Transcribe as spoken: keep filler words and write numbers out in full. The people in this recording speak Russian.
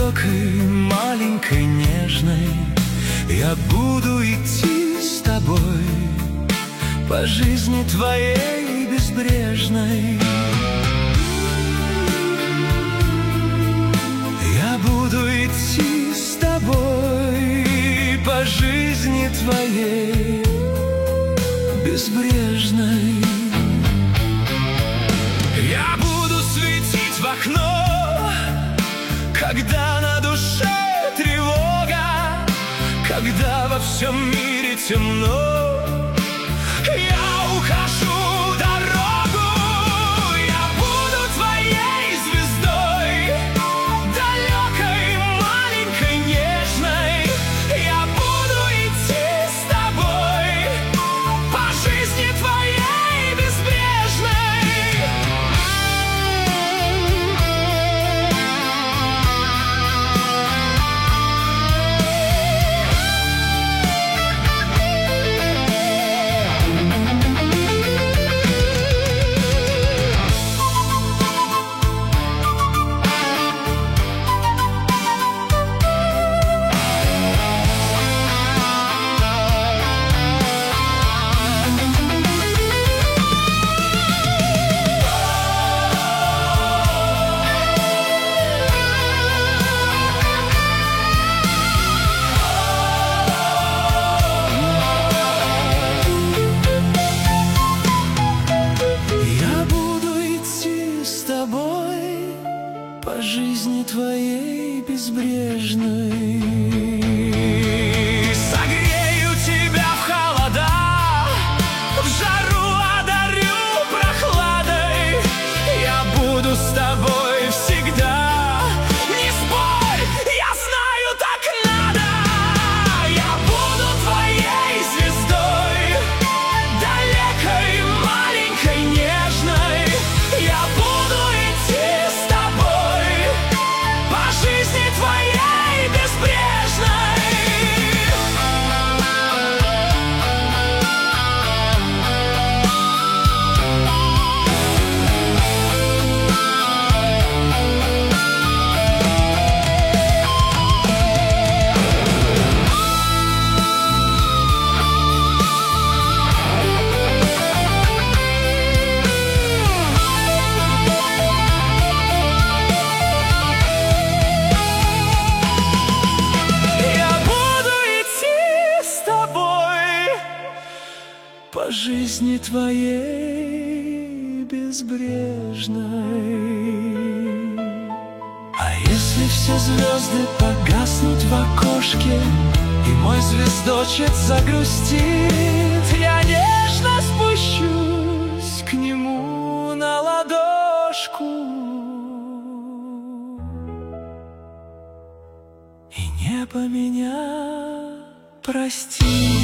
далекой, маленькой, нежной, я буду идти с тобой по жизни твоей безбрежной. Я буду идти с тобой по жизни твоей безбрежной. Я буду светить в окно, когда на душе тревога, когда во всем мире темно. Я ухожу дорогу, я буду твоей звездой, далекой, маленькой, нежной. Я буду идти с тобой по жизни твоей безбрежной. По жизни твоей безбрежной. Согрею тебя в холода, в жару одарю прохладой. Я буду с тобой всегда. Не спорь, я знаю, так надо. Я буду твоей звездой, далекой, маленькой, нежной. Я буду идти с тобой по жизни твоей безбрежной. По жизни твоей безбрежной. А если все звезды погаснут в окошке, и мой звездочек загрустит, я нежно спущусь к нему на ладошку, и небо меня простит.